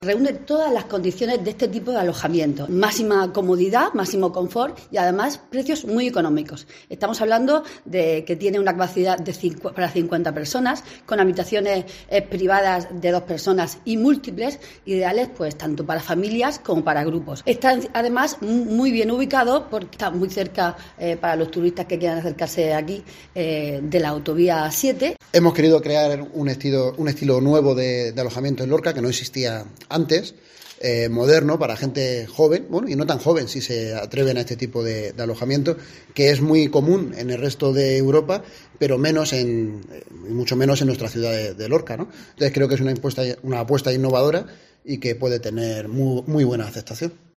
Reúne todas las condiciones de este tipo de alojamiento. Máxima comodidad, máximo confort y además precios muy económicos. Estamos hablando de que tiene una capacidad para 50 personas, con habitaciones privadas de 2 personas y múltiples, ideales pues tanto para familias como para grupos. Está además muy bien ubicado porque está muy cerca para los turistas que quieran acercarse aquí de la autovía 7. Hemos querido crear un estilo nuevo de alojamiento en Lorca que no existía antes, moderno para gente joven, bueno, y no tan joven si se atreven a este tipo de alojamiento, que es muy común en el resto de Europa, pero mucho menos en nuestra ciudad de Lorca, ¿no? Entonces creo que es una apuesta innovadora y que puede tener muy buena aceptación.